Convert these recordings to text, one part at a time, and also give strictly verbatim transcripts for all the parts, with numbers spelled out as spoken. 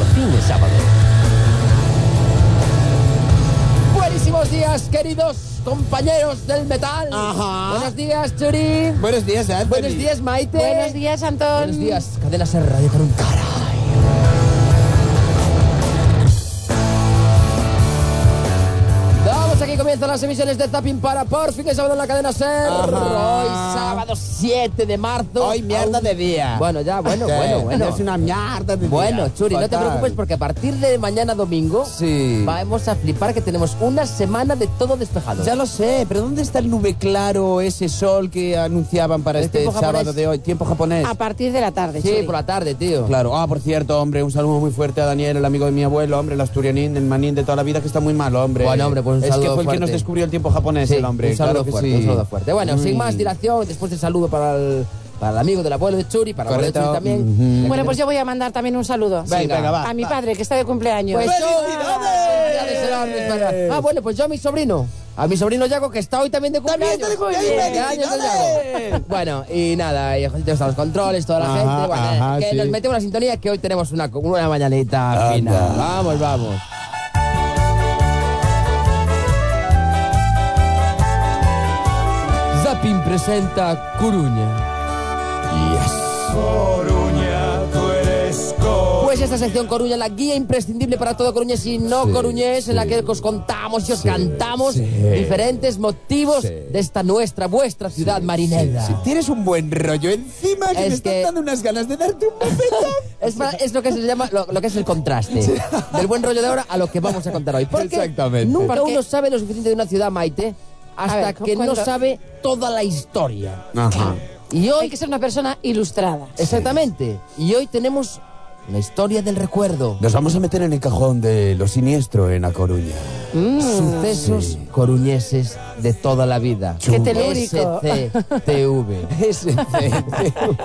fin es sábado. Buenísimos días, queridos compañeros del metal. Ajá. Buenos días, Churi. Buenos días, Anthony. Buenos días, Maite. Buenos días, Antón. Buenos días, Cadena Ser Radio con un caray. Damos aquí comienzan las emisiones de Zapping para por fin el sábado en la Cadena Ser. Ajá. Hoy sábado siete de marzo. Hoy mierda Aún... de día. Bueno, ya, bueno, ¿Qué? bueno, bueno. Es una mierda de Bueno, día. Churi, no te Fatal. preocupes porque a partir de mañana domingo Sí. vamos a flipar que tenemos una semana de todo despejado. Ya lo sé, pero ¿dónde está el nube claro, ese sol que anunciaban para El este tiempo sábado japonés. de hoy? Tiempo japonés. A partir de la tarde, Sí, Churi. por la tarde, tío. Claro. Ah, por cierto, hombre, un saludo muy fuerte a Daniel, el amigo de mi abuelo, hombre, el asturianín, el manín de toda la vida, que está muy mal, hombre. Bueno, hombre, pues un Es saludo que fue el fuerte. que nos descubrió el tiempo japonés, Sí, el hombre. un saludo claro que fuerte, sí. un saludo fuerte. Bueno, Mm. sin más dilación, después del saludo para el, para el amigo del abuelo de Churi, para el abuelo de Correcto. Churi también. Ujú. Bueno, pues yo voy a mandar también un saludo. Sí, venga, va. A mi padre, que está de cumpleaños. Pues yo- ¡Felicidades! Felicidades, enormes. Ah, bueno, pues yo a mi sobrino. A mi sobrino Yago, que está hoy también de cumpleaños. También está de Muy cumpleaños. bien, años de ¡Felicidades! Yago. Bueno, y nada, y Josito está a los controles, toda la Ajá, gente. Bueno, ajá, que sí. nos metemos una sintonía que hoy tenemos una, una mañanita Anda. fina. Vamos, vamos. Zapping presenta Coruña. Coruña, tú eres Coruña. Pues esta sección Coruña, la guía imprescindible para todo coruñés y no Sí, coruñés, en la sí. que os contamos y os Sí, cantamos sí. diferentes motivos Sí. de esta nuestra, vuestra ciudad marinera. Si tienes un buen rollo encima, que Es me están que- dando unas ganas de darte un bofetón. Es, pa- es lo que se llama lo, lo que es el contraste del buen rollo de ahora a lo que vamos a contar hoy. Porque Exactamente. nunca Porque- uno sabe lo suficiente de una ciudad, Maite, hasta A ver, que no ¿cuándo? sabe toda la historia. Ajá. Y Hay hoy, que ser una persona ilustrada. exactamente, y hoy tenemos la historia del recuerdo. Nos vamos a meter en el cajón de lo siniestro en A Coruña. Sucesos coruñeses de toda la vida. Qué telúrico. S C T V. S C T V.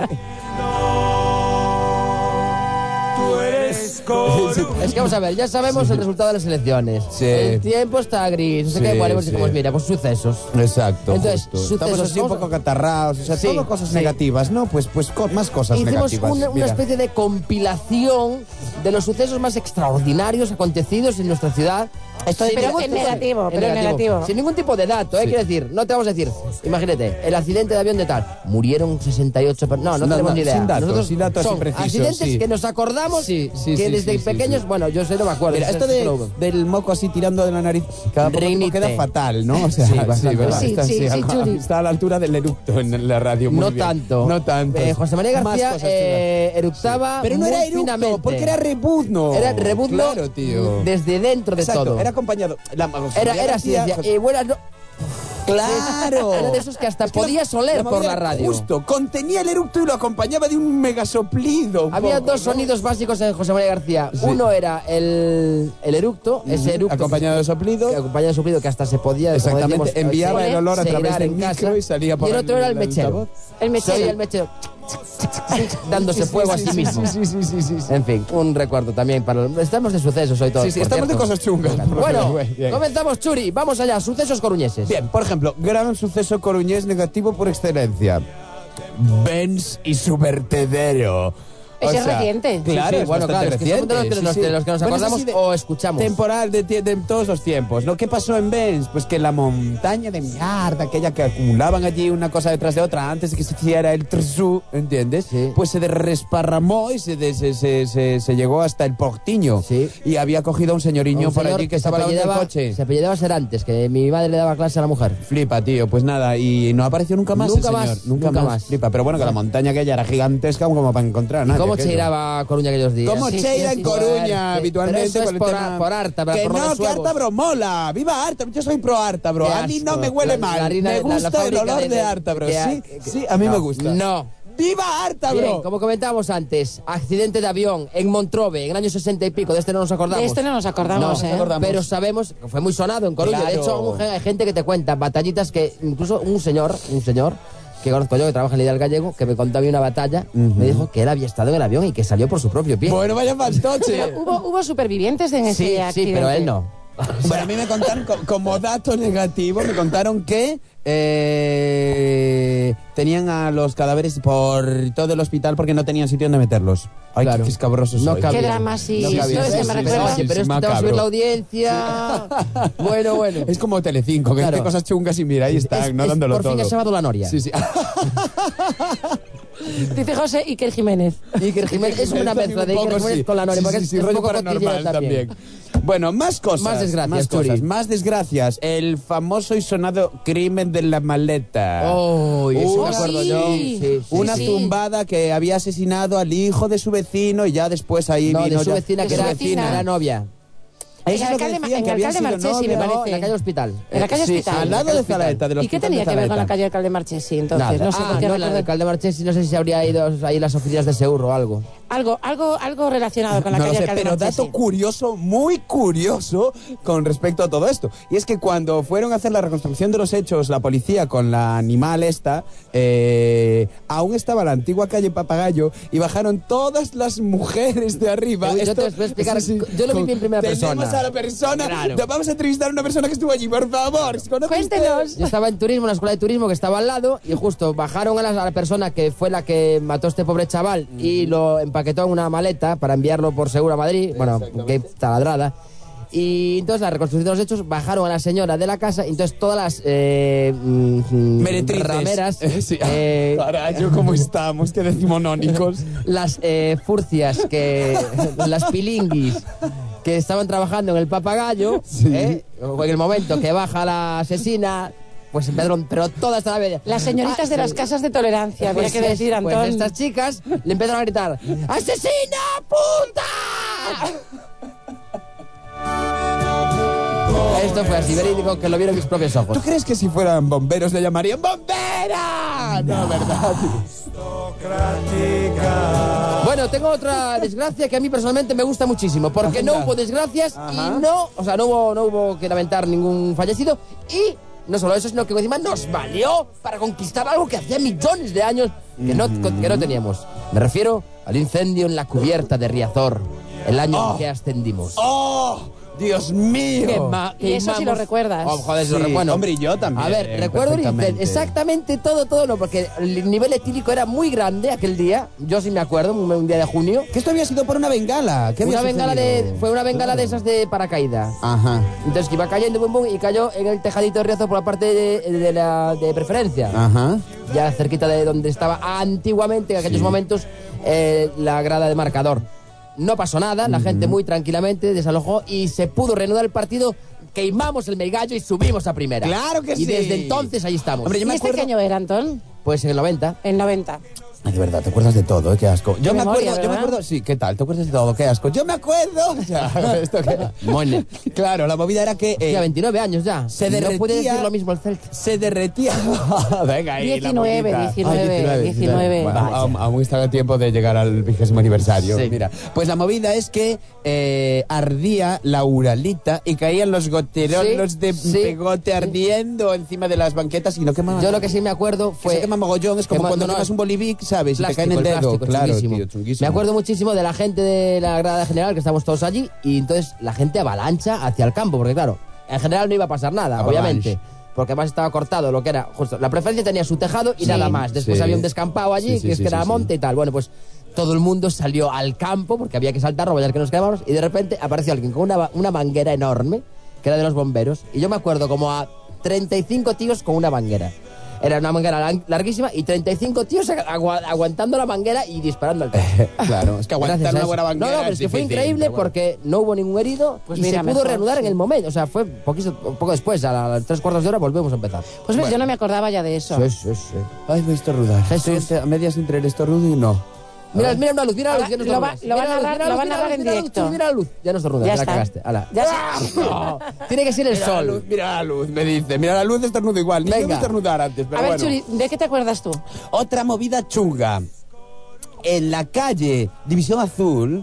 Tú eres Coruña. Es que vamos a ver, ya sabemos el resultado de las elecciones. Sí. El tiempo está gris, no sé Sí, qué, bueno, pues sí. dijimos, mira, pues sucesos. Exacto. Entonces, justo. sucesos, Estamos así un vamos a- poco catarraos, o sea, Sí, todo cosas sí. negativas, ¿no? Pues, pues co- más cosas Hicimos negativas. una, una Mira. especie de compilación de los sucesos más extraordinarios acontecidos en nuestra ciudad. Esto Sin pero ningún en tipo- negativo, pero en negativo. Sin ningún tipo de dato, ¿eh? Sí. Quiero decir, no te vamos a decir, imagínate, el accidente de avión de tal, murieron sesenta y ocho personas. No, no, No, tenemos no, ni idea. sin datos, Nosotros sin datos son así precisos, accidentes sí. que nos acordamos Sí, sí, que sí, desde sí, sí, pequeños, sí. bueno, yo sé, no me acuerdo. Mira, ese- esto ese de, logo. del moco así tirando de la nariz, cada poco Rinite. queda fatal, ¿no? O sea, Sí, bastante. ¿verdad? Sí, está, sí, sí, a- Churi. está a la altura del eructo en la radio. Muy No bien. tanto. No tanto. Eh, José María Más García cosas eh, chulas. eructaba Pero no muy era eructo, finamente. porque era rebuzno. Era rebuzno Claro, tío. desde dentro de Exacto, todo. era acompañado. La, José Era, María era así, García, decía, y bueno, no- Claro. Era de esos que hasta Es que podías la- oler la por movida la era radio. Justo, contenía el eructo y lo acompañaba de un megasoplido. un Había poco, dos ¿no? sonidos básicos en José María García. Sí. Uno era el, el eructo, ese eructo. Acompañado de soplido. que acompañado de soplido que hasta se podía. Exactamente, como decíamos, enviaba se- el olor a se través irar del en micro casa. y salía por Y el otro era el mechero. altavoz. El mechero. Soy el mechero. Dándose Sí, sí, fuego sí, a sí sí, mismo. Sí, sí, sí, sí, sí. En fin, un recuerdo también para... Estamos de sucesos hoy todos. Sí, sí, por estamos de cierto. cosas chungas. Bueno, Bien. comenzamos, Churi. Vamos allá, sucesos coruñeses. Bien, por ejemplo, gran suceso coruñés negativo por excelencia. Benz y su vertedero. Ese es reciente. Claro, Sí, sí, es bueno, claro, bastante es que somos de los que reciente, nos- sí, sí. de los que nos Bueno, es acordamos así de- o escuchamos. Temporal de, tie- de todos los tiempos, ¿no? ¿Qué pasó en Benz? Pues que la montaña de mierda, aquella que acumulaban allí una cosa detrás de otra antes de que se hiciera el trsú, ¿entiendes? Sí. Pues se desparramó y se, des- se, se, se- se llegó hasta el Portiño. Sí. Y había cogido a un señoriño Un por señor allí que se estaba lavando el apellidaba- coche. Se apellidaba Serantes, que mi madre le daba clase a la mujer. Flipa, tío, pues nada, y no apareció nunca más Nunca el más, señor. Nunca, nunca más. más. Flipa, pero bueno, que la montaña aquella era gigantesca como para encontrar a nadie. ¿Cómo aquello. cheiraba a Coruña aquellos días? ¿Cómo Sí, cheira sí, en sí. Coruña Pero habitualmente? eso es con el por, tema- por Ártabra, Que por no, los que huevos. Ártabro mola. ¡Viva Ártabro! Yo soy pro Ártabro. Qué A mí no asco. me huele La- mal. la harina me de- la- la gusta el fábrica olor de- de, de- Ártabro. que- Sí, que- sí, a mí no, me gusta. No. ¡Viva Ártabro! Bien, como comentábamos antes, accidente de avión en Montrove en el año sesenta y pico, de este no nos acordamos. De este no nos acordamos, No, ¿eh? acordamos. Pero sabemos que fue muy sonado en Coruña. De Claro. hecho, un- hay gente que te cuenta batallitas que incluso un señor, un señor que conozco yo, que trabaja en el Ideal Gallego, que me contó a mí una batalla, me dijo que él había estado en el avión y que salió por su propio pie. Bueno, vaya fantoche. Hubo, hubo supervivientes en ese sí, sí, accidente. pero él no. Bueno, a mí me contaron, co- como dato negativo, me contaron que eh, tenían a los cadáveres por todo el hospital porque no tenían sitio donde meterlos. Ay, Claro. qué escabrosos No sois. cabía. Qué drama, sí. No cabía. ¿Sabes qué me Sí, recuerda? sí, pero esto te va a subir la audiencia. Bueno, bueno. Es como Telecinco, que Claro. hace cosas chungas y mira, ahí están, Es- no es- dándolo por todo. fin ha salvado la noria. Sí, sí. Dice José Iker Jiménez. Iker Jiménez es una mezcla de Un Iker poco, Jiménez sí. con la noria, Sí, porque sí, es, sí, es un rollo poco paranormal cotilleo también. Bueno, más cosas. Más desgracias, más cosas, Churi. más desgracias. El famoso y sonado crimen de la maleta. Oh, y eso Uh, me acuerdo sí. yo. Sí, sí, Una sí. zumbada que había asesinado al hijo de su vecino y ya después ahí No, vino de su ya- vecina, de que su era, vecina. era novia. En Eso el es lo que alcalde, decían, en que el habían alcalde sido Marchesi, me novios. No, parece. en la calle Hospital. En la calle Sí, Hospital. al lado de Hospital. Zalaeta, del ¿Y qué hospital tenía de que ver con la Zalaeta. calle Alcalde Marchesi, entonces? Nada. No sé ah, por qué no, recuerdo- el alcalde Marchesi, no sé si se habría ido ahí las oficinas de Seur o algo. Algo, algo, algo relacionado con la No lo calle sé, Alcalde pero Marchesi. dato curioso, muy curioso con respecto a todo esto. Y es que cuando fueron a hacer la reconstrucción de los hechos, la policía con la animal esta, eh, aún estaba la antigua calle Papagayo y bajaron todas las mujeres de arriba. Uy, yo Esto- te voy a explicar, sí, sí, yo lo viví con- en primera tenemos persona. a la persona, Claro. te vamos a entrevistar a una persona que estuvo allí, por favor. ¿Conoce Cuéntenos. usted? Yo estaba en turismo, en la escuela de turismo que estaba al lado, y justo bajaron a la, a la persona que fue la que mató a este pobre chaval y lo empaquetó en una maleta para enviarlo por seguro a Madrid. Bueno, que taladrada. Y entonces la reconstrucción de los hechos bajaron a la señora de la casa, y entonces todas las eh, mm, Meretrices. rameras, Sí. eh, Carayo, ¿cómo estamos? Qué decimonónicos. las eh, furcias, que las pilinguis que estaban trabajando en el Papagayo, Sí. ¿eh? en el momento que baja la asesina, pues empezaron, pero todas estaban media. Las señoritas de las casas de tolerancia, había Pues que sí, decir, pues Antón. estas chicas le empezaron a gritar: ¡asesina, puta! Esto fue así, verídico, que lo vieron mis propios ojos. ¿Tú crees que si fueran bomberos le llamarían bombera? No, ¿verdad? Bueno, tengo otra desgracia que a mí personalmente me gusta muchísimo, porque no hubo desgracias Ajá. y no, o sea, no hubo, no hubo que lamentar ningún fallecido, y no solo eso, sino que encima nos valió para conquistar algo que hacía millones de años que no, que no teníamos. Me refiero al incendio en la cubierta de Riazor, el año en que ascendimos. ¡Oh! ¡Dios mío! Que ma- Y eso sí lo recuerdas. Oh, joder, eso Sí, lo recuerdo. hombre, y yo también, A ver, eh, recuerdo el perfectamente. incendio. Exactamente todo, todo no, porque el nivel etílico era muy grande aquel día. Yo sí me acuerdo, un, un día de junio. Que esto había sido por una bengala. ¿Qué había Una bengala de, sucedido? fue una bengala de esas de paracaídas. Ajá, Entonces que iba cayendo, bum, bum, y cayó en el tejadito de Riazor por la parte de, de la de preferencia. ajá. Ya cerquita de donde estaba antiguamente, en aquellos momentos, eh, la grada de marcador. No pasó nada, la gente muy tranquilamente desalojó y se pudo reanudar el partido. Queimamos el Melgallo y subimos a primera. ¡Claro que y sí! Y desde entonces ahí estamos. Hombre, yo ¿Y me este acuerdo... qué año era, Antón? Pues en el noventa. En noventa. Ay, de verdad, te acuerdas de todo, ¿eh? Qué asco. Yo Qué me memoria, acuerdo, yo me ¿verdad? acuerdo... Sí, ¿qué tal? ¿Te acuerdas de todo? Qué asco. Yo me acuerdo... O sea, esto que... Mole. Claro, la movida era que... eh, Hostia, veintinueve años ya. se Y No puede derretía- decir lo mismo el Celta. se derretía... Venga ahí, la diecinueve, bolita. diecinueve, Ah, diecinueve. Bueno, Vaya. aún, aún está a tiempo de llegar al vigésimo aniversario. Sí. Mira, pues la movida es que eh, ardía la Uralita y caían los goterones Sí, de sí, pegote sí. ardiendo encima de las banquetas y no quemaban. Yo lo que sí me acuerdo Que fue... se quema mogollón, es como Quema- cuando no, no, quemas un bolivic, ¿sabes? Y te cae en Plástico, el dedo. plástico, claro, chunguísimo. tío, chunguísimo. Me acuerdo muchísimo de la gente de la grada general, que estábamos todos allí, y entonces la gente avalancha hacia el campo, porque claro, en general no iba a pasar nada, Avalanche. obviamente, porque además estaba cortado lo que era, justo, la preferencia tenía su tejado y Sí. nada más. Después Sí. había un descampado allí, Sí, sí, que es sí, que era sí, monte sí. y tal. Bueno, pues todo el mundo salió al campo, porque había que saltar, robar que nos quedábamos, y de repente apareció alguien con una, una manguera enorme, que era de los bomberos, y yo me acuerdo como a treinta y cinco tíos con una manguera. Era una manguera lar- larguísima y treinta y cinco tíos agua- aguantando la manguera y disparando al techo. Claro, es que aguantar Gracias a una eso. buena banquera No, no, pero es que fue difícil, increíble pero bueno. porque no hubo ningún herido Pues y mira, se pudo mejor, reanudar sí. en el momento. O sea, fue poquito, poco después, a las tres cuartos de hora volvemos a empezar. Pues ves, yo no me acordaba ya de eso. Sí, sí, sí. Ay, me he estornudado. Jesús. Estoy a medias entre el estornudo y no. Mira, mira una luz, mira la luz. Ahora, ya no lo va- estornudas. lo va a Mira la luz, narrar- mira la lo va a luz, narrar mira la en luz, directo. Mira la luz, ya no estornudas, Ya ya la está. cagaste. Ala. Ya No, tiene que ser el Mira la sol. luz, mira la luz, me dice. Mira la luz de estornudo igual. Ni yo Venga. voy a estornudar antes, pero A ver, bueno. Churi, ¿de qué te acuerdas tú? Otra movida chunga. En la calle División Azul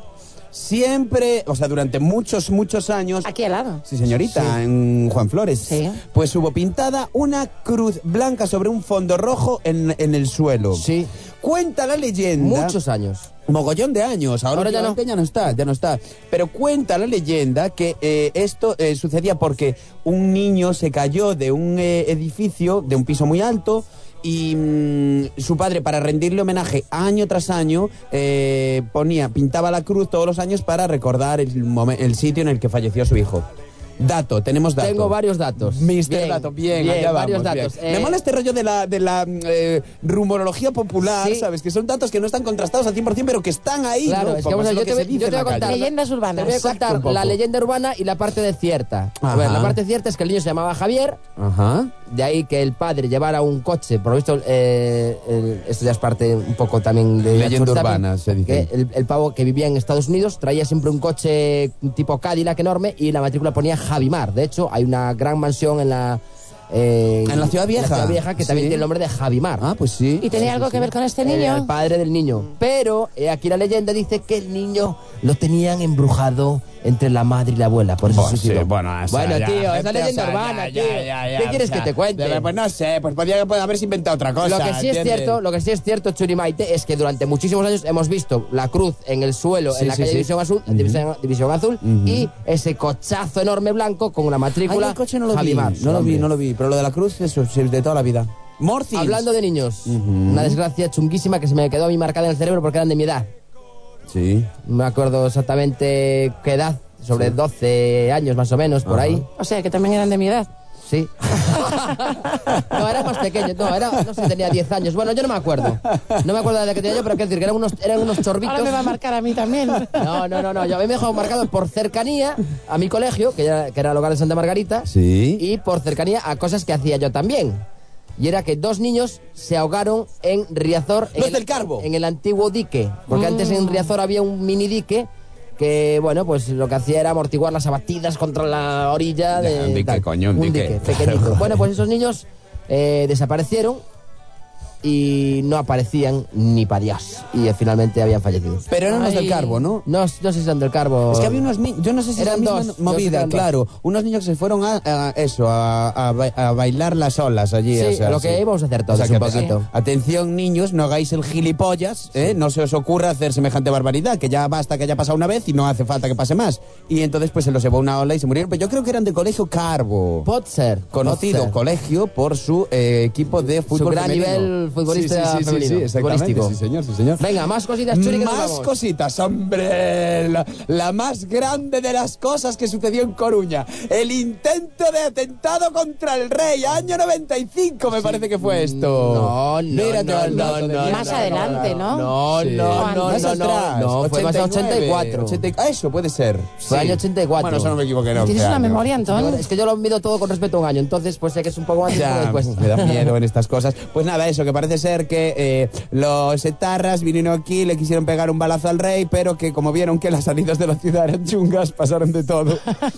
siempre, o sea, durante muchos, muchos años... Aquí al lado. Sí, señorita, Sí. en Juan Flores. Sí. Pues hubo pintada una cruz blanca sobre un fondo rojo en, en el suelo. Sí. Cuenta la leyenda... Muchos años. Mogollón de años, ahora, Ahora ya no. ya no está, ya no está. Pero cuenta la leyenda que eh, esto eh, sucedía porque un niño se cayó de un eh, edificio, de un piso muy alto, y mm, su padre, para rendirle homenaje año tras año, eh, ponía, pintaba la cruz todos los años para recordar el, momen- el sitio en el que falleció su hijo. Dato, tenemos dato. Tengo varios datos. Mister Bien, Dato, bien, bien, allá varios vamos, datos. bien. Eh, Me mola este rollo de la, de la eh, rumorología popular, Sí. ¿sabes? Que son datos que no están contrastados al cien por ciento, pero que están ahí, Claro, ¿no? es que Como vamos a es ver, lo yo te que se voy- dice yo te en voy a la contar. calle. Leyendas Te urbanas. voy a Exacto, contar un poco. la leyenda urbana y la parte de cierta. A Ajá. ver, la parte cierta es que el niño se llamaba Javier, Ajá. de ahí que el padre llevara un coche, por lo visto, eh, el- esto ya es parte un poco también de... Leyenda Church urbana, también, se dice. que el, el pavo que vivía en Estados Unidos traía siempre un coche tipo Cadillac enorme y la matrícula ponía Javimar. De hecho, hay una gran mansión en la... eh, ¿En la Ciudad Vieja? en la Ciudad Vieja que también Sí. tiene el nombre de Javimar. Ah, pues sí. ¿Y tenía algo que ver con este Eh, niño? el padre del niño. Pero eh, aquí la leyenda dice que el niño lo tenían embrujado entre la madre y la abuela. Por eso Pues se sí, suicidó. bueno, o sea, Bueno, ya, tío, gente, esa leyenda o sea, urbana, ya, tío. ya, ya, ya, ¿Qué o quieres sea, que te cuente? de- Pues no sé, pues podría haberse inventado otra cosa. Lo que sí es ¿entiendes? cierto, lo que sí es cierto, Churimaite, es que durante muchísimos años hemos visto la cruz en el suelo Sí, en la sí, calle sí. División Azul, División, División Azul Ujú. y ese cochazo enorme blanco con una Ay, matrícula el coche no lo vi, Javimar, no lo vi, hombre. no lo vi. Pero lo de la cruz, eso, sí, de toda la vida. Morcis. Hablando de niños, Ujú. una desgracia chunguísima que se me quedó a mí marcada en el cerebro porque eran de mi edad. Sí. No me acuerdo exactamente qué edad, sobre doce años más o menos, por Ajá. ahí. O sea, que también eran de mi edad. Sí. No, era más pequeño, no, era, no sé, tenía diez años. Bueno, yo no me acuerdo. No me acuerdo de la que tenía yo, pero quiero decir que eran unos, eran unos chorbitos. Ahora me va a marcar a mí también. No, no, no, no. Yo a mí me dejó marcado por cercanía a mi colegio, que era, que era el hogar de Santa Margarita, Sí. y por cercanía a cosas que hacía yo también. Y era que dos niños se ahogaron en Riazor. En Los el, del Carbo. En el antiguo dique. Porque antes en Riazor había un mini dique que, bueno, pues lo que hacía era amortiguar las abatidas contra la orilla de... Ya, un dique, tal. coño, un dique. pequeñito. Bueno, pues esos niños eh, desaparecieron y no aparecían ni para Dios. Y eh, finalmente habían fallecido. Pero eran los Ay. del Carbo, ¿no? No, no sé si son del Carbo. Es que había unos niños, yo no sé si Eran es la misma dos, yo sé que movida, eran dos. claro. Unos niños que se fueron a, a eso, a, a ba- a bailar las olas allí. Sí, o sea, lo que íbamos a hacer todos O sea, un que, poquito. a- Atención, niños, no hagáis el gilipollas, ¿eh? No se os ocurra hacer semejante barbaridad, que ya basta que haya pasado una vez y no hace falta que pase más. Y entonces pues se los llevó una ola y se murieron. Pero yo creo que eran del colegio Carbo. Pot ser. Conocido pot ser. colegio por su eh, equipo de fútbol gran femenino. nivel futbolista sí, sí, sí, femenino, sí, exactamente, futbolístico. sí, señor, sí, señor. Venga, más cositas, Churi, que nos Más vamos. cositas, hombre. La, la más grande de las cosas que sucedió en Coruña. El intento de atentado contra el rey, año noventa y cinco me parece que fue esto. No, no, Mírate no, al no, dato de no, mierda. Más adelante, ¿no? No, Sí. no, no, Más no, no, atrás, no, fue más a ochenta y cuatro. ochenta y- ah, eso puede ser. Fue año ochenta y cuatro. Bueno, eso no me equivoqué. no, ¿Tienes once una años. memoria, Antón? Es que yo lo mido todo con respecto a un año, entonces pues sé que es un poco antes y un poco Ya, después. me da miedo en estas cosas. Pues nada, eso, que parece ser que eh, los etarras vinieron aquí, le quisieron pegar un balazo al rey, pero que como vieron que las salidas de la ciudad eran chungas, pasaron de todo.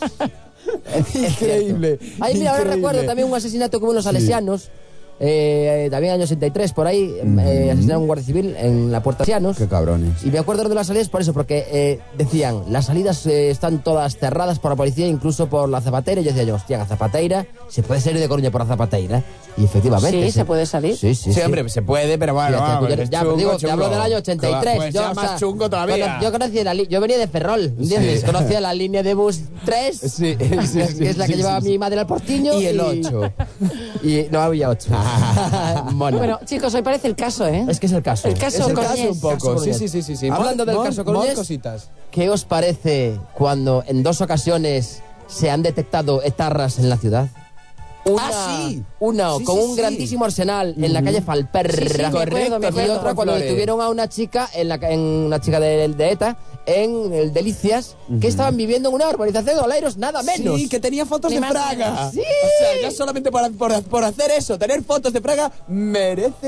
Increíble. Ahí, mira, ahora increíble. recuerdo también un asesinato que hubo en los salesianos, eh, también año ochenta y tres, por ahí, eh, asesinaron a un guardia civil en la Puerta Salesianos. Qué cabrones. Y me acuerdo de las salidas por eso, porque eh, decían, las salidas eh, están todas cerradas por la policía, incluso por la Zapateira. Y yo decía yo, hostia, a Zapateira, ¿se puede salir de Coruña por la Zapateira? Y efectivamente. Sí, se puede salir. Sí, sí, Sí, hombre, se puede, pero bueno, Sí, vamos, ya, es ya, chungo, digo, te chungo. hablo del año ochenta y tres. Pues yo, ya o más sea, chungo todavía. cono- Yo conocía la li- yo venía de Ferrol, ¿entiendes? Sí. Conocía la línea de bus tres, Sí, sí, que sí, es la que sí, llevaba sí, mi sí. madre al Portiño. Y el ocho. Y no había ocho. Mono. Bueno, chicos, hoy parece el caso, ¿eh? Es que es el caso. El caso Es el Coruñés. caso un poco. Caso Sí, Coruñés. sí, sí, sí, sí. Hablando Mon- del mon- caso mon Coruñés, cositas. ¿qué os parece cuando en dos ocasiones se han detectado etarras en la ciudad? Una, Ah, sí. una Sí, con sí, un sí. grandísimo arsenal en la calle Falperra. Sí, sí, me acuerdo, me y acuerdo. otra cuando Flores. detuvieron a una chica, en la, en una chica de, de ETA, en el Delicias, que estaban viviendo en una urbanización de Oleiros, nada menos. Sí, que tenía fotos Ni de más ni Praga. menos. Sí. O sea, ya solamente por, por, por hacer eso, tener fotos de Praga, merece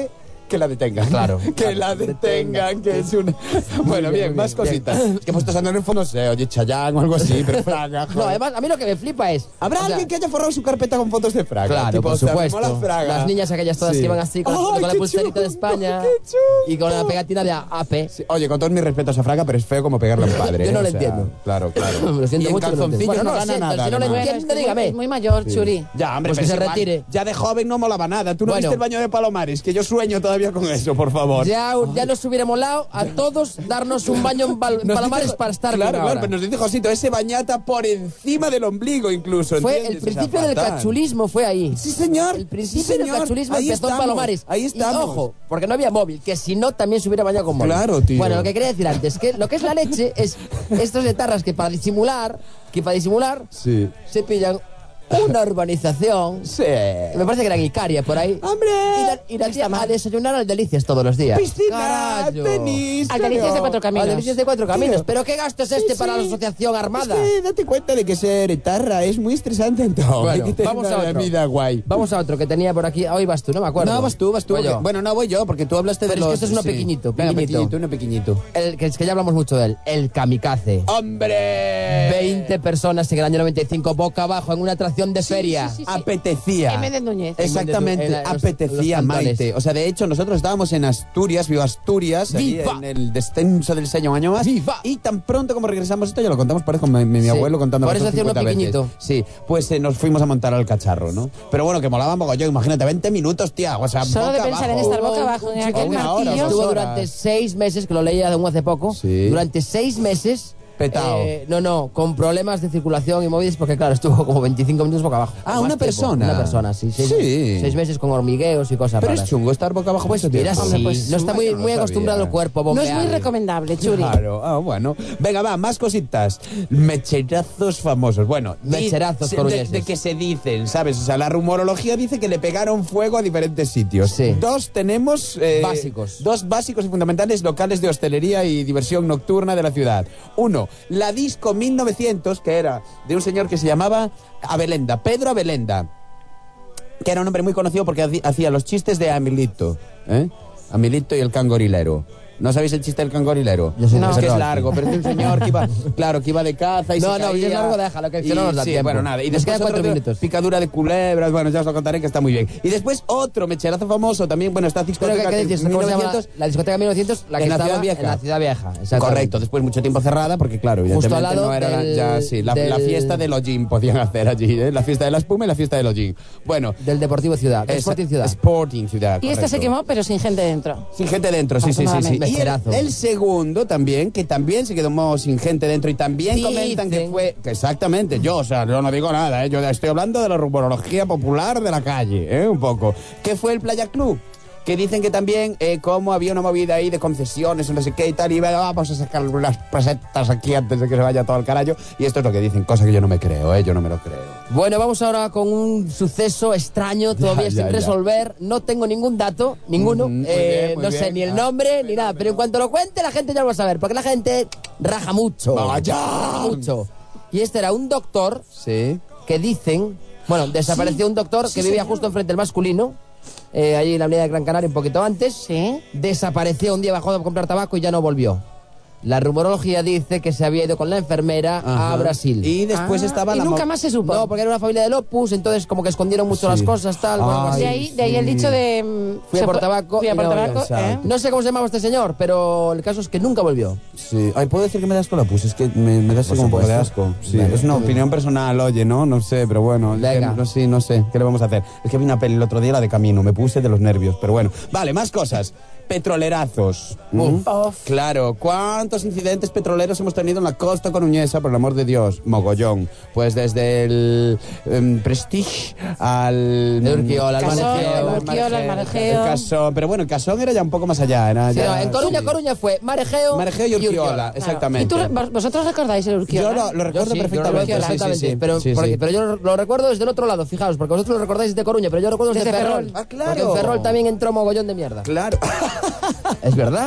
que la detengan. Claro. Que Claro, la detengan, detengan. que es una... Bueno, bien, bien, muy más bien, cositas. Que hemos estado en el fondo, no sé, oye, Chayanne o algo así, pero Fraga, No, joder. además, a mí lo que me flipa es... ¿Habrá o sea, alguien que haya forrado su carpeta con fotos de Fraga? Claro, Tipo, por o sea, supuesto. mola Fraga. Las niñas aquellas todas Sí. que iban así con, ¡Ay, con la qué pulserita de chungo, España qué chungo! y con la pegatina de A P. Sí, oye, con todos mis respetos a Fraga, pero es feo como pegarle a un padre. Yo ¿eh? no O lo sea, entiendo. Claro, claro. Lo siento y en mucho, pero no entiendo. calzoncillos Bueno, no, no lo gana siento, nada. si no lo además. entiendo, es que dígame. Es muy mayor, Churi. Ya, hombre, Pues que pero se igual, retire. Ya de joven no molaba nada. Tú no Bueno. viste el baño de Palomares, que yo sueño todavía con eso, por favor. Ya, ya nos hubiera molado a todos darnos un baño en, Pal- en Nos Palomares dice- para estar Claro, bien claro, ahora. pero nos dice Josito, ese bañata por encima del ombligo incluso, Fue ¿entiendes? el O sea, principio del fatal. cachulismo, fue ahí. Sí, señor. El principio Sí, señor. del cachulismo Ahí empezó en estamos, Palomares. Ahí estamos. Y, ojo, porque no había móvil, que si no también se hubiera bañado con móvil. Claro, tío. Bueno, lo que quería decir antes, que lo que es la leche es estos etarras que para disimular, que para disimular, Sí. se pillan una urbanización. Sí. Me parece que era en Icaria, por ahí. ¡Hombre! Y la, y la tía a desayunar al Delicias todos los días. Piscina, Carayo. tenis. Al Delicias de Cuatro Caminos. Al Delicias de Cuatro Caminos. Tío. ¿Pero qué gasto es este Sí, para la sí. asociación armada? Es que date cuenta de que ser etarra es muy estresante en todo. Bueno, Hay que tener vamos a una otro. vida guay. Vamos a otro que tenía por aquí. Hoy vas tú, no me acuerdo. No, vas tú, vas tú. Voy yo. que- Bueno, no voy yo, porque tú hablaste de Pero es los... que este es uno sí. pequeñito, Venga, pequeñito. pequeñito, uno pequeñito. El, que es que ya hablamos mucho de él. El kamikaze. ¡Hombre! veinte personas en el año noventa y cinco boca abajo en una atracción de feria. sí, sí, sí. Apetecía. M. de Núñez. Exactamente, En los- apetecía, los cantones. Maite. O sea, de hecho, nosotros estábamos en Asturias, viva Asturias, allí ¡Viva! en el descenso del Señor un año más. ¡Viva! Y tan pronto como regresamos, esto ya lo contamos, parece como mi, mi Sí. abuelo contando Por eso hacía uno pequeñito. Sí, pues eh, nos fuimos a montar al cacharro, ¿no? Pero bueno, que molaba mogollón, imagínate, veinte minutos, tía. O sea, Solo de boca pensar en abajo. estar boca abajo en aquel una hora, martillo. dos Estuvo horas. durante seis meses, que lo leía de un hace poco. Sí. Durante seis meses. Petao. eh, no, no, con problemas de circulación y móviles, porque claro, estuvo como veinticinco minutos boca abajo. Ah, Más una tiempo. persona. Una persona, sí. Seis, Sí. seis meses con hormigueos y cosas Pero raras. es chungo estar boca abajo. Pues mucho mira, tiempo. sí. pues, no está muy, yo no muy lo acostumbrado sabía. el cuerpo a No es bombear. muy recomendable, Churi. Claro, ah, bueno. Venga, va, más cositas. Mecherazos famosos. Bueno, di- Mecherazos se- de, coruñeses. de que se dicen, ¿sabes? O sea, la rumorología dice que le pegaron fuego a diferentes sitios. Sí. Dos tenemos... eh, Básicos. Dos básicos y fundamentales locales de hostelería y diversión nocturna de la ciudad. Uno, la Disco mil novecientos, que era de un señor que se llamaba Abelenda, Pedro Abelenda, que era un hombre muy conocido porque haci- hacía los chistes de Amilito, ¿eh? Amilito y el cangorilero. ¿No sabéis el chiste del cangorilero? Yo soy No. Es que es perdón. largo, pero es un señor que iba, claro, que iba de caza y No, se no, caía. si es largo, déjalo, que si Y- no nos da sí, tiempo. bueno, nada. Y Nos después quedan cuatro otro de minutos. picadura de culebras, bueno, ya os lo contaré que está muy bien. Y después otro mecherazo famoso también, bueno, está Pero discoteca ¿qué, qué dices? ¿Cómo se llama? mil novecientos, La discoteca mil novecientos, la que en la estaba Ciudad Vieja. en la Ciudad Vieja. exactamente. Correcto, después mucho tiempo cerrada porque claro, Justo evidentemente al lado no era la- del- ya sí, la, la del- fiesta del hollín podían hacer allí, ¿eh? La fiesta de la espuma y la fiesta del hollín. Bueno, Del Deportivo Ciudad, del esa- Sporting Ciudad. Sporting Ciudad. Y este se correcto. quemó, pero sin gente dentro. Sin gente dentro, sí, sí, sí, sí. Afortunadamente. Y el, Mecherazo. el segundo también, que también se quedó sin gente dentro y también Dicen. comentan que fue... que exactamente, yo, o sea, yo no digo nada, ¿eh? Yo estoy hablando de la rumorología popular de la calle, ¿eh? Un poco. ¿Qué fue el Playa Club? Que dicen que también, eh, como había una movida ahí de concesiones, no sé qué y tal, y venga, vamos a sacar unas pesetas aquí antes de que se vaya todo al carajo. Y esto es lo que dicen, cosa que yo no me creo, ¿eh? Yo no me lo creo. Bueno, vamos ahora con un suceso extraño, todavía Ya, sin ya, ya. resolver. No tengo ningún dato, ninguno. Mm, muy Eh, bien, muy no sé bien. ni el Ah, nombre ni nada, pero en cuanto lo cuente, la gente ya lo va a saber, porque la gente raja mucho. ¡Vaya! Raja mucho. Y este era un doctor Sí. que dicen. Bueno, desapareció un doctor que vivía justo enfrente del masculino, eh, allí en la avenida de Gran Canaria, un poquito antes. Sí. Desapareció un día, bajó a comprar tabaco y ya no volvió. La rumorología dice que se había ido con la enfermera a Ajá. Brasil. Y después Ah, estaba y la... nunca mo- más se supo. No, porque era una familia de Opus, entonces como que escondieron mucho Sí. las cosas, tal. o algo Ay, así. De ahí, de ahí el sí. dicho de... mm, Fui a se por fue- tabaco Fui a y por no tabaco, volvió, ¿eh? exacto. No sé cómo se llamaba este señor, pero el caso es que nunca volvió. Sí. Ay, ¿puedo decir que me das con la pus? Es que me, me das Por como un poco de supuesto. asco. Sí, Venga. es una opinión personal, oye, ¿no? No sé, pero bueno. es que Venga. no, sí, no sé. ¿Qué le vamos a hacer? Es que vi una peli el otro día, la de Camino. Me puse de los nervios, pero bueno. Vale, más cosas. Petrolerazos. ¿Mm? Uf. Claro. ¿Cuántos incidentes petroleros hemos tenido en la costa coruñesa, por el amor de Dios? Mogollón. Pues desde el em, Prestige al... El Urquiola, el Casón, Marejeo, el Urquiola, el Marejeo. El Casón. Pero bueno, el Casón era ya un poco más allá. Era Sí, ya- no, en Coruña, sí. Coruña fue Marejeo, Marejeo y Urquiola, Claro. exactamente. ¿Y tú, vos- vosotros recordáis el Urquiola? Yo lo, lo Yo recuerdo sí, yo lo perfectamente. recuerdo sí, sí, exactamente, sí. Pero, Sí, porque- sí. pero yo lo, lo recuerdo desde el otro lado, fijaos, porque vosotros lo recordáis desde Coruña, pero yo lo recuerdo desde, Desde Ferrol. Ferrol. Ah, claro. Porque en Ferrol también entró mogollón de mierda. Claro. ¿Es verdad?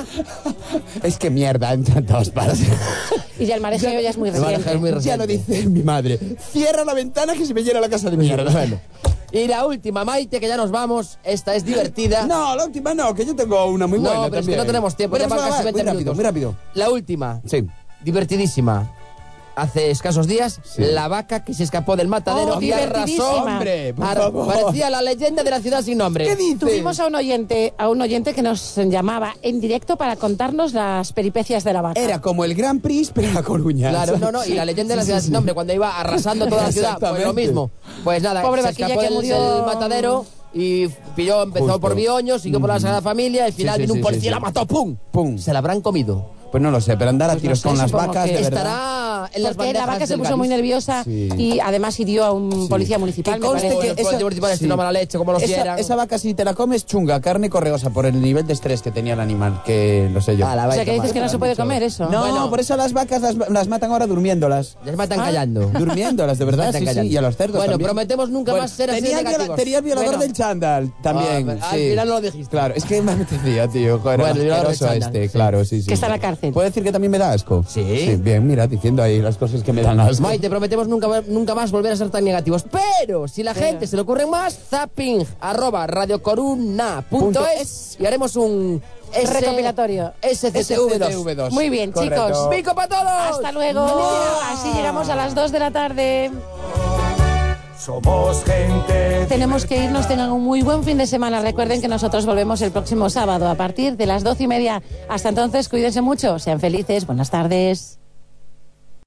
Es que mierda entra en todas partes. Y ya el Marejeo ya es muy El Marejeo reciente. es muy Ya lo reciente. dice mi madre. Cierra la ventana que se me llena la casa de mierda. Bueno, Y la última, Maite, que ya nos vamos. Esta es divertida. No, la última no, que yo tengo una muy buena No, pero es que también. no tenemos tiempo, ya Bueno, van va, casi va, veinte muy rápido, minutos. muy rápido. La última, Sí. divertidísima. Hace escasos días, Sí. la vaca que se escapó del matadero Oh, y arrasó. divertidísima. Hombre, por Ar- favor. Parecía la leyenda de la ciudad sin nombre. ¿Qué dices? Tuvimos a un oyente, a un oyente que nos llamaba en directo para contarnos las peripecias de la vaca. Era como el Gran Prix, pero en La Coruña. Claro, no, no, y la leyenda de la ciudad sin nombre, cuando iba arrasando toda la ciudad, pues lo Exactamente. mismo. Pues nada, Pobre se vaquilla escapó que del, murió. del matadero y pilló, empezó Justo. por Bioño, siguió por la Sagrada Familia, y al final Sí, sí, vino un sí, policía sí, y sí. la mató, ¡pum! Pum. Se la habrán comido. Pues no lo sé, pero andar a Pues no tiros sé, con las supongo vacas, que de verdad. Estará en las Porque la bandejas vaca se del puso muy Cádiz. nerviosa Sí. y además hirió a un policía municipal. Que me conste parece. que Los policías municipales tienen mala leche, como los esa, hieran. esa vaca, si te la comes, chunga, carne correosa por el nivel de estrés que tenía el animal, que lo sé yo. Ah, la O sea, vais que a dices tomar. que no se puede comer eso. No, Bueno. por eso las vacas las, las matan ahora durmiéndolas. Les matan Ah. callando. Durmiéndolas, de verdad, Matan sí, sí, callando. y a los cerdos Bueno, también. prometemos nunca Bueno, más ser así de tenía el viola- negativos. tenía el violador Bueno. del chándal también. Ah, sí. al final no lo dijiste. Claro, es que me apetecía, tío. Joder, Bueno, el violador del asqueroso chándal, este, sí. claro, sí, sí. Que está en la cárcel. ¿Puedo decir que también me da asco? Sí. bien, mira, diciendo ahí las cosas que me dan asco. Maite, prometemos nunca, nunca más volver a ser tan negativos. Pero si la Pero- gente se le ocurre más, zapping arroba radiocoruna punto es y haremos un S- Recopilatorio. S C T V dos. Muy bien, Correcto. chicos. ¡Pico para todos! Hasta luego. Así llegamos a las dos de la tarde. Somos gente. Tenemos que irnos, tengan un muy buen fin de semana. Recuerden que nosotros volvemos el próximo sábado a partir de las doce y media. Hasta entonces, cuídense mucho, sean felices, buenas tardes.